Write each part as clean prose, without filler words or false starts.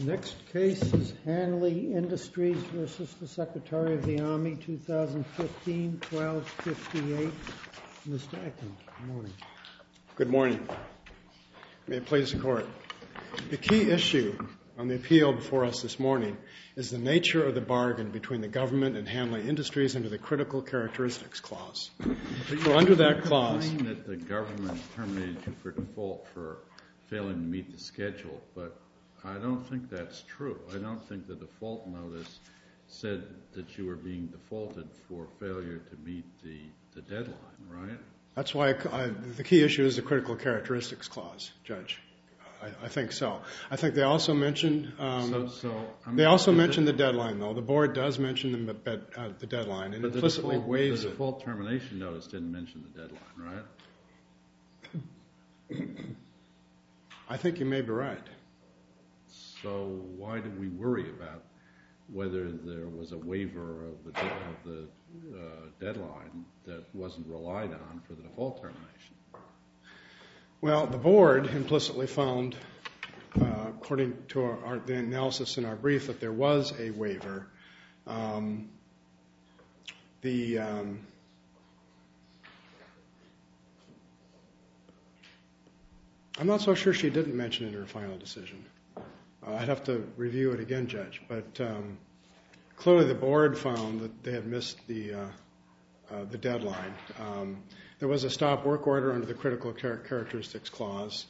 Next case is Hanley Industries versus the Secretary of the Army, 2015, 1258. Mr. Ecken, good morning. Good morning. May it please the Court. The key issue on the appeal before us this morning is the nature of the bargain between the government and Hanley Industries under the Critical Characteristics Clause. So under that clause... You claim that the government terminated you for default for failing to meet the schedule, but I don't think that's true. I don't think the default notice said that you were being defaulted for failure to meet the deadline, right? That's why the key issue is the Critical Characteristics Clause, Judge. I think so. I think they also mentioned mentioned the deadline, though. The board does mention the deadline and implicitly waives it. The default termination notice didn't mention the deadline, right? I think you may be right. So why did we worry about whether there was a waiver of the deadline that wasn't relied on for the default termination? Well, the board implicitly found, according to the analysis in our brief, that there was a waiver. I'm not so sure she didn't mention it in her final decision. I'd have to review it again, Judge. But clearly the board found that they had missed the deadline. There was a stop work order under the Critical Characteristics Clause.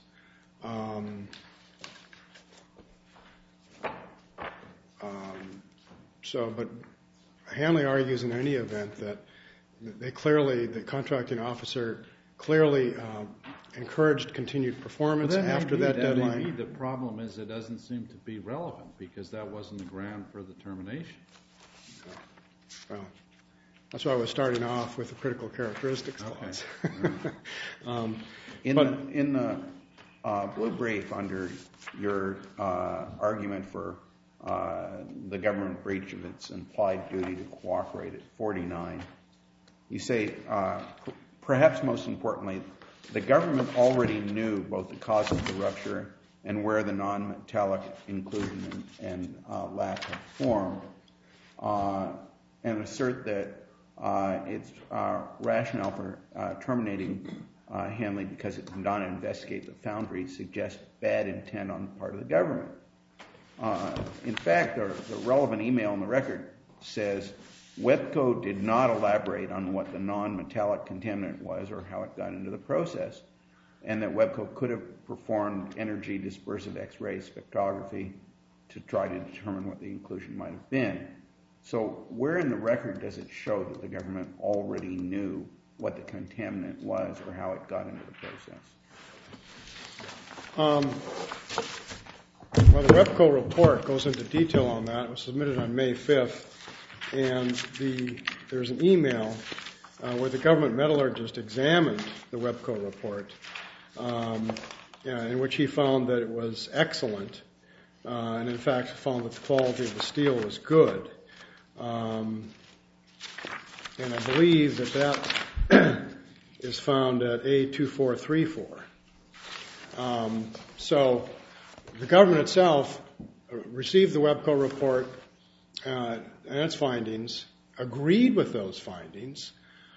But Hanley argues in any event that the contracting officer clearly encouraged continued performance after that deadline. Maybe the problem is it doesn't seem to be relevant because that wasn't the ground for the termination. Well, that's why I was starting off with the Critical Characteristics Clause. Okay. In the blue brief under your argument for the government breach of its implied duty to cooperate at 49, you say, perhaps most importantly, the government already knew both the cause of the rupture and where the non-metallic inclusion and lack of form, and assert that its rationale for terminating Hanley because it did not investigate the foundry suggests bad intent on the part of the government. In fact, the relevant email in the record says WEPCO did not elaborate on what the non-metallic contaminant was or how it got into the process, and that WEPCO could have performed energy dispersive X-ray spectrography to try to determine what the inclusion might have been. So where in the record does it show that the government already knew what the contaminant was or how it got into the process? Well, the WEPCO report goes into detail on that. It was submitted on May 5th, and there's an email where the government metallurgist examined the WEPCO report, in which he found that it was excellent, and in fact found that the quality of the steel was good. And I believe that is found at A2434. So the government itself received the WEPCO report and its findings, agreed with those findings,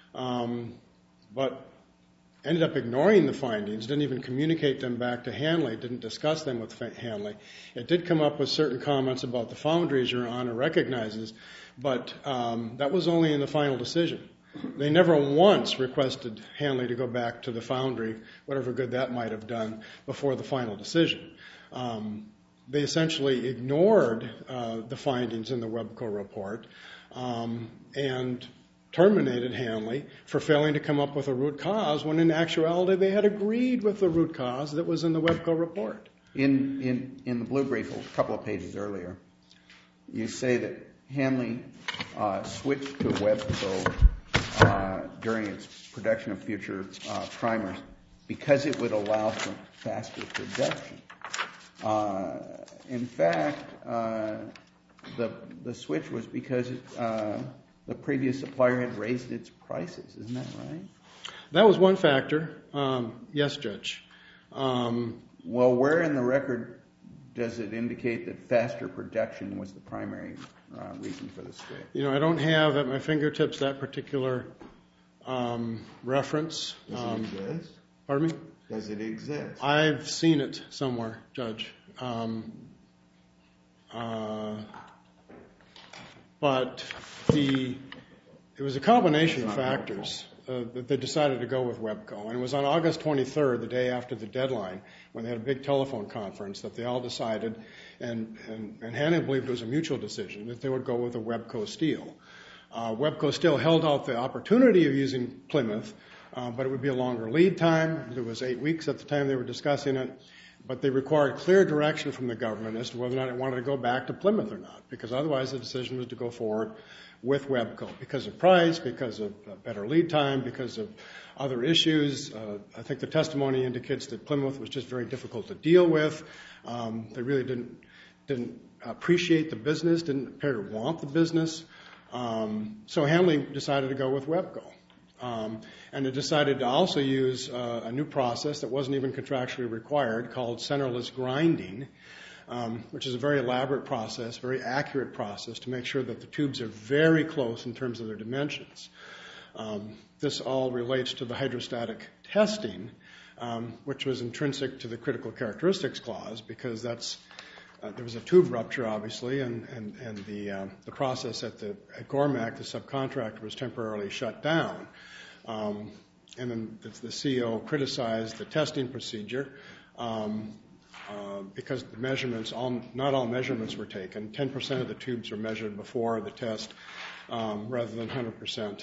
but ended up ignoring the findings, didn't even communicate them back to Hanley, didn't discuss them with Hanley. It did come up with certain comments about the foundries Your Honor recognizes, but that was only in the final decision. They never once requested Hanley to go back to the foundry, whatever good that might have done, before the final decision. They essentially ignored the findings in the WEPCO report and terminated Hanley for failing to come up with a root cause, when in actuality they had agreed with the root cause that was in the WEPCO report. In the blue brief, a couple of pages earlier, you say that Hanley switched to WEPCO during its production of future primers because it would allow for faster production. In fact, the switch was because the previous supplier had raised its prices. Isn't that right? That was one factor. Yes, Judge. Well, where in the record does it indicate that faster production was the primary reason for the stay? I don't have at my fingertips that particular reference. Does it exist? Pardon me? Does it exist? I've seen it somewhere, Judge. But it was a combination of factors that they decided to go with WEBCO. And it was on August 23rd, the day after the deadline, when they had a big telephone conference, that they all decided, and Hanley believed it was a mutual decision, that they would go with a WEBCO steel. WEBCO still held out the opportunity of using Plymouth, but it would be a longer lead time. It was 8 weeks at the time they were discussing it. But they required clear direction from the government as to whether or not it wanted to go back to Plymouth or not, because otherwise the decision was to go forward with WEBCO because of price, because of better lead time, because of other issues. I think the testimony indicates that Plymouth was just very difficult to deal with. They really didn't appreciate the business, didn't appear to want the business. So Hanley decided to go with WEBCO. And it decided to also use a new process that wasn't even contractually required called centerless grinding, which is a very elaborate process, very accurate process to make sure that the tubes are very close in terms of their dimensions. This all relates to the hydrostatic testing, which was intrinsic to the critical characteristics clause, because there was a tube rupture, obviously, and the process at Gormac, the subcontractor, was temporarily shut down. And then the CEO criticized the testing procedure because the measurements, not all measurements were taken. 10% of the tubes were measured before the test rather than 100%.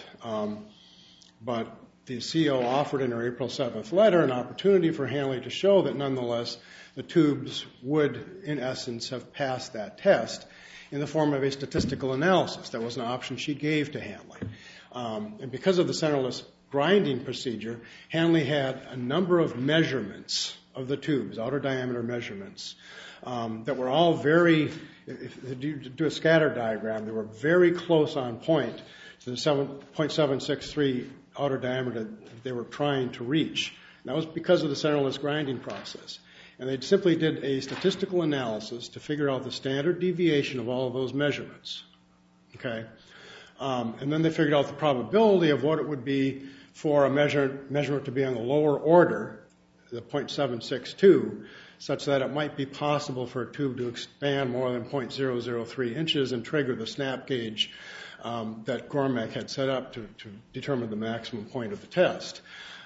But the CEO offered in her April 7th letter an opportunity for Hanley to show that nonetheless the tubes would, in essence, have passed that test in the form of a statistical analysis. That was an option she gave to Hanley. And because of the centerless grinding procedure, Hanley had a number of measurements of the tubes, outer diameter measurements, that were all if you do a scatter diagram, they were very close on point to the 0.763 outer diameter that they were trying to reach. And that was because of the centerless grinding process. And they simply did a statistical analysis to figure out the standard deviation of all of those measurements. Okay? And then they figured out the probability of what it would be for a measurement to be on the lower order, the 0.762, such that it might be possible for a tube to expand more than 0.003 inches and trigger the snap gauge that Gormac had set up to determine the maximum point of the test.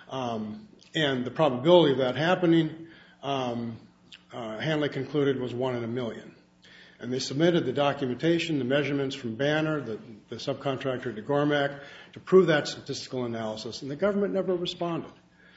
And the probability of that happening, Hanley concluded, was 1 in a million. And they submitted the documentation, the measurements from Banner, the subcontractor to Gormac, to prove that statistical analysis, and the government never responded.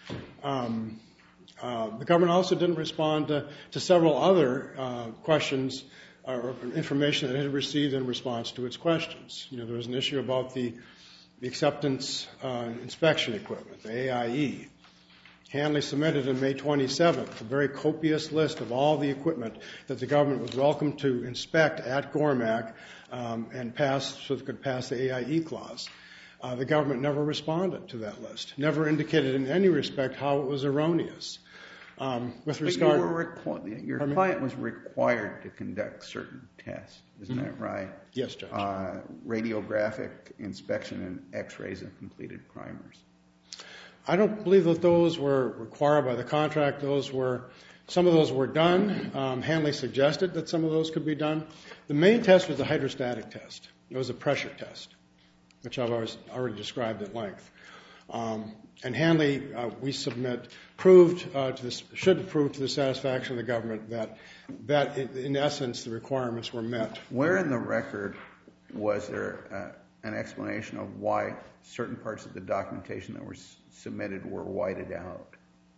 The government also didn't respond to several other questions or information that it had received in response to its questions. There was an issue about the acceptance inspection equipment, the AIE. Hanley submitted on May 27th a very copious list of all the equipment that the government was welcome to inspect at Gormac and pass so it could pass the AIE clause. The government never responded to that list, never indicated in any respect how it was erroneous. With regard, your client was required to conduct certain tests, isn't that right? Yes, Judge. Radiographic inspection and X-rays of completed primers. I don't believe that those were required by the contract. Some of those were done. Hanley suggested that some of those could be done. The main test was the hydrostatic test. It was a pressure test, which I've already described at length. And Hanley, we submit, should have proved to the satisfaction of the government that in essence the requirements were met. Where in the record was there an explanation of why certain parts of the documentation that were submitted were whited out?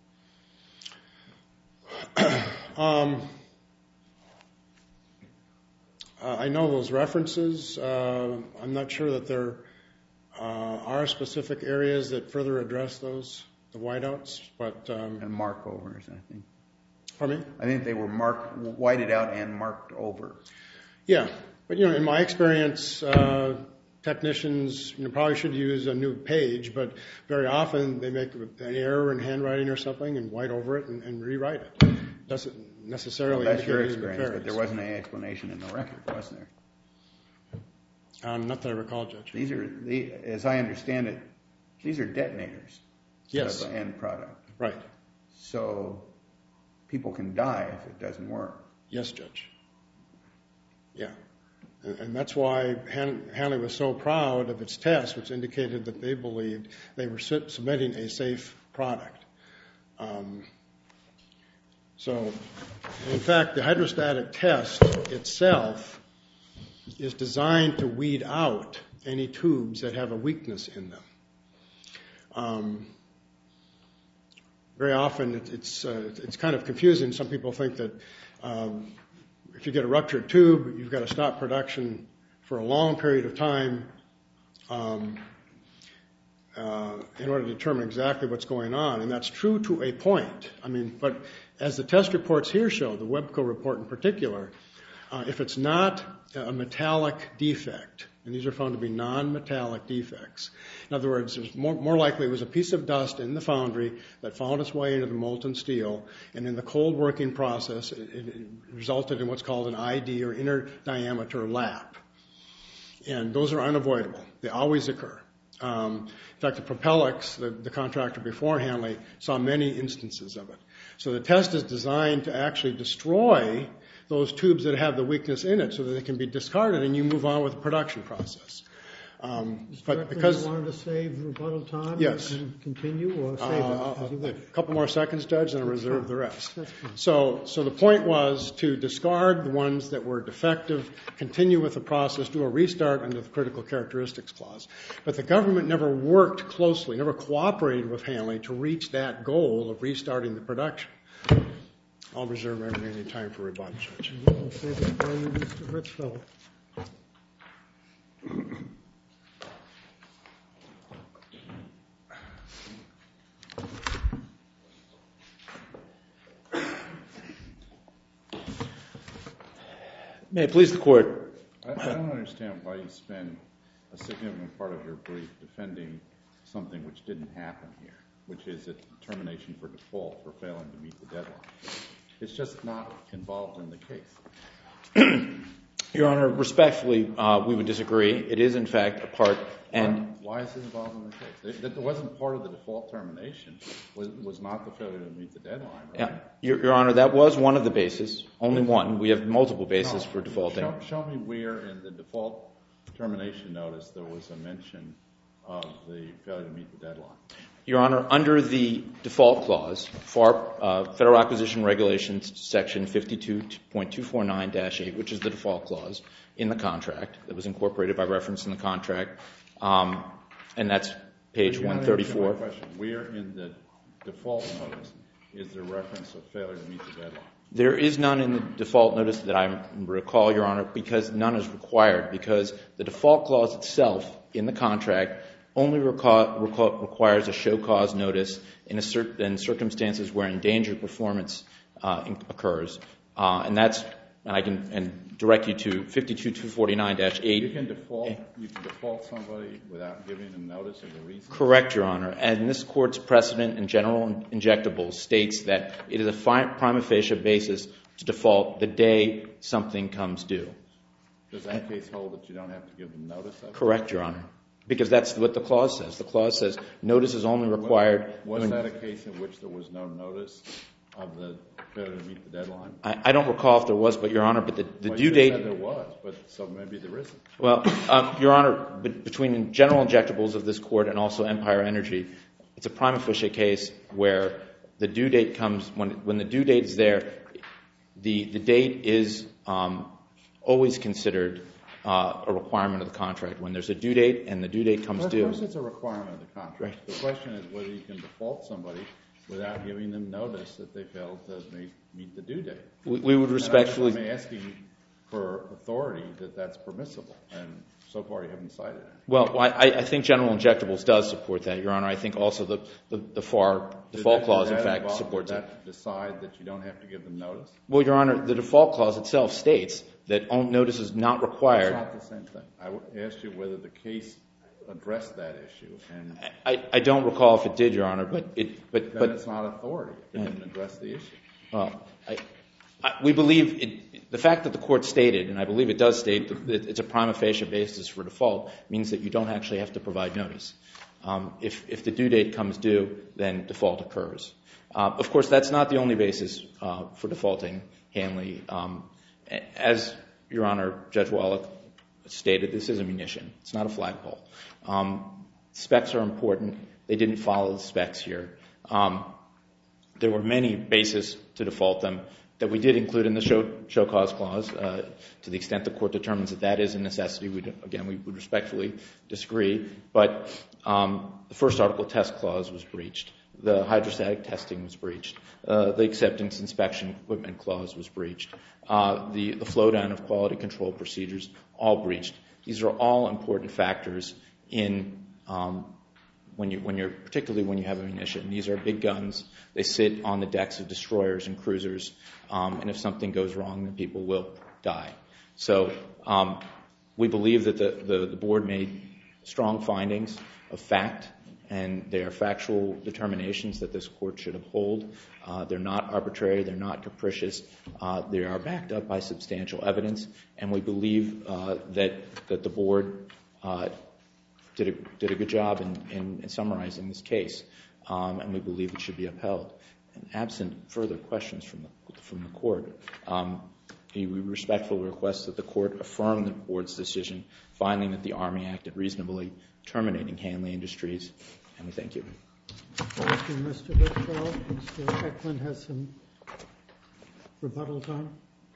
I know those references. I'm not sure that there are specific areas that further address those, the whiteouts, but and markovers, I think. Pardon me? I think they were whited out and marked over. Yeah, but in my experience, technicians probably should use a new page, but very often they make an error in handwriting or something and white over it and rewrite it. necessarily Well, that's your indicating experience, but nefarious. there wasn't any explanation in the record, was there? Not that I recall, Judge. These are, as I understand it, these are detonators. Yes. Of the end product. Right. So people can die if it doesn't work. Yes, Judge. Yeah. And that's why Hanley was so proud of its test, which indicated that they believed they were submitting a safe product. So, in fact, the hydrostatic test itself is designed to weed out any tubes that have a weakness in them. Very often it's kind of confusing. Some people think that if you get a ruptured tube, you've got to stop production for a long period of time in order to determine exactly what's going on. And that's true to a point. But as the test reports here show, the Webco report in particular, if it's not a metallic defect, and these are found to be non-metallic defects. In other words, it's more likely it was a piece of dust in the foundry that found its way into the molten steel, and in the cold working process, it resulted in what's called an ID, or inner diameter lap. And those are unavoidable. They always occur. In fact, the Propellex, the contractor before Hanley, saw many instances of it. So the test is designed to actually destroy those tubes that have the weakness in it so that they can be discarded and you move on with the production process. But because you wanted to save rebuttal time, yes, you can continue or save it as you wish. A couple more seconds, Judge, and I'll reserve the rest. That's fine. So the point was to discard the ones that were defective, continue with the process, do a restart under the critical characteristics clause. But the government never worked closely, never cooperated with Hanley to reach that goal of restarting the production. I'll reserve any time for rebuttal, Judge. We'll save it for you, Mr. Ritzfeld. May it please the Court. I don't understand why you spend a significant part of your brief defending something which didn't happen here, which is a determination for default for failing to meet the deadline. It's just not involved in the case. Your Honor, respectfully, we would disagree. It is, in fact, a part. And why is it involved in the case? That wasn't part of the default termination. Was not the failure to meet the deadline, right? Yeah. Your Honor, that was one of the bases. Only one. We have multiple bases for defaulting. Show me where in the default termination notice there was a mention of the failure to meet the deadline. Your Honor, under the default clause, Federal Acquisition Regulations Section 52.249-8, which is the default clause in the contract that was incorporated by reference in the contract, and that's page 134. My question, where in the default notice is there reference of failure to meet the deadline? There is none in the default notice that I recall, Your Honor, because none is required, because the default clause itself in the contract only requires a show cause notice in circumstances where endangered performance occurs. And I can direct you to 52.249-8. You can default somebody without giving them notice of the reason? Correct, Your Honor. And this Court's precedent in general injectables states that it is a prima facie basis to default the day something comes due. Does that case hold that you don't have to give them notice of it? Correct, Your Honor. Because that's what the clause says. The clause says notice is only required. Was that a case in which there was no notice of the failure to meet the deadline? I don't recall if there was, but Your Honor, but the due date. You said there was, but so maybe there isn't. Well, Your Honor, between general injectables of this Court and also Empire Energy, it's a prima facie case where the due date comes when the due date is there. The date is always considered a requirement of the contract. When there's a due date and the due date comes due. Of course it's a requirement of the contract. Right. The question is whether you can default somebody without giving them notice that they failed to meet the due date. We would respectfully. I'm asking for authority that that's permissible, and so far you haven't cited it. Well, I think general injectables does support that, Your Honor. I think also the FAR default clause, in fact, supports it. Does that decide that you don't have to give them notice? Well, Your Honor, the default clause itself states that notice is not required. It's not the same thing. I asked you whether the case addressed that issue. And I don't recall if it did, Your Honor, but then it's not authority. It didn't address the issue. Well, We believe the fact that the court stated, and I believe it does state, that it's a prima facie basis for default means that you don't actually have to provide notice. If the due date comes due, then default occurs. Of course, that's not the only basis for defaulting Hanley. As Your Honor, Judge Wallach stated, this is a munition. It's not a flagpole. Specs are important. They didn't follow the specs here. There were many bases to default them that we did include in the show cause clause. To the extent the court determines that that is a necessity, we would respectfully disagree. But the first article test clause was breached. The hydrostatic testing was breached. The acceptance inspection equipment clause was breached. The flow down of quality control procedures, all breached. These are all important factors in particularly when you have a munition. These are big guns. They sit on the decks of destroyers and cruisers, and if something goes wrong, then people will die. So we believe that the board made strong findings of fact, and they are factual determinations that this court should uphold. They're not arbitrary. They're not capricious. They are backed up by substantial evidence, and we believe that the board did a good job in summarizing this case, and we believe it should be upheld. And absent further questions from the court, we respectfully request that the court affirm the board's decision, finding that the Army acted reasonably, terminating Hanley Industries, and we thank you. Thank you, Mr. Littrell. Mr. Eklund has some rebuttal time.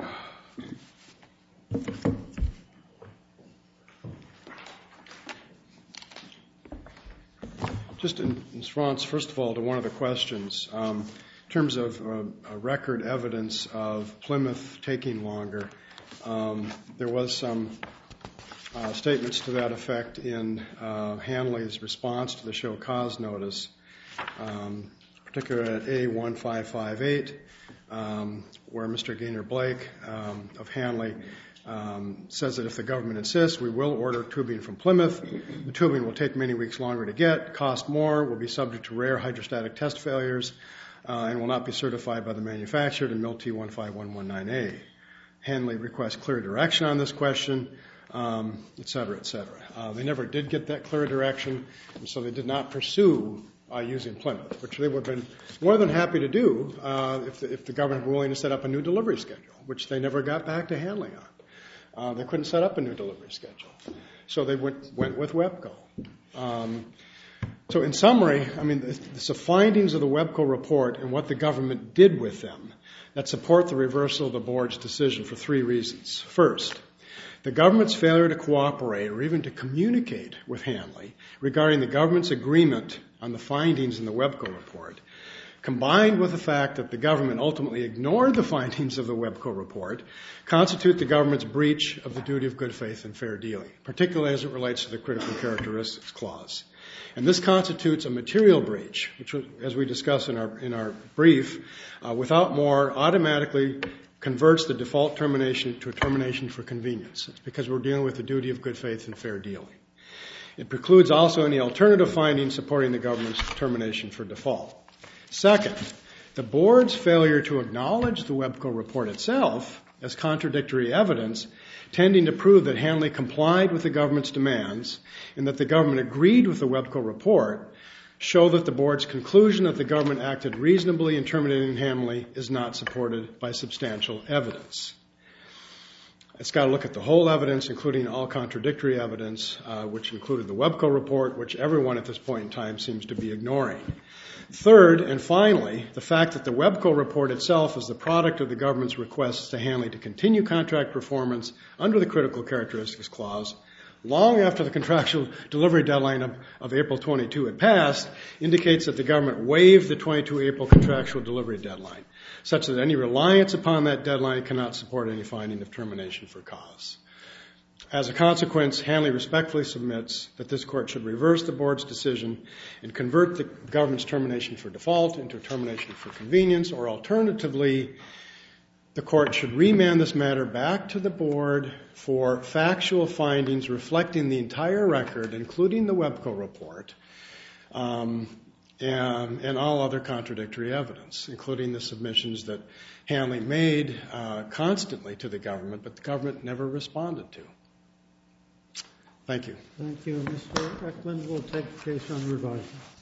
Just in response, first of all, to one of the questions, in terms of record evidence of Plymouth taking longer, there was some statements to that effect in Hanley's response to the show cause notice, particularly at A1558, where Mr. Gaynor Blake of Hanley says that if the government insists, we will order tubing from Plymouth. The tubing will take many weeks longer to get, cost more, will be subject to rare hydrostatic test failures, and will not be certified by the manufacturer to MIL T15119A. Hanley requests clear direction on this question, et cetera, et cetera. They never did get that clear direction, and so they did not pursue using Plymouth, which they would have been more than happy to do if the government were willing to set up a new delivery schedule, which they never got back to Hanley on. They couldn't set up a new delivery schedule, so they went with WEPCO. So in summary, I mean, it's the findings of the WEPCO report and what the government did with them that support the reversal of the board's decision for three reasons. First, the government's failure to cooperate or even to communicate with Hanley regarding the government's agreement on the findings in the WEPCO report, combined with the fact that the government ultimately ignored the findings of the WEPCO report, constitute the government's breach of the duty of good faith and fair dealing, particularly as it relates to the critical characteristics clause. And this constitutes a material breach, which, as we discussed in our brief, without more, automatically converts the default termination to a termination for convenience. It's because we're dealing with the duty of good faith and fair dealing. It precludes also any alternative findings supporting the government's termination for default. Second, the board's failure to acknowledge the WEPCO report itself as contradictory evidence, tending to prove that Hanley complied with the government's demands and that the government agreed with the WEPCO report, show that the board's conclusion that the government acted reasonably in terminating Hanley is not supported by substantial evidence. It's got to look at the whole evidence, including all contradictory evidence, which included the WEPCO report, which everyone at this point in time seems to be ignoring. Third, and finally, the fact that the WEPCO report itself is the product of the government's requests to Hanley to continue contract performance under the critical characteristics clause, long after the contractual delivery deadline of April 22 had passed, indicates that the government waived the 22 April contractual delivery deadline, such that any reliance upon that deadline cannot support any finding of termination for cause. As a consequence, Hanley respectfully submits that this court should reverse the board's decision and convert the government's termination for default into a termination for convenience, or alternatively, the court should remand this matter back to the board for factual findings reflecting the entire record, including the WEPCO report, and all other contradictory evidence, including the submissions that Hanley made constantly to the government, but the government never responded to. Thank you. Thank you, Mr. Eklund. We'll take the case on revising.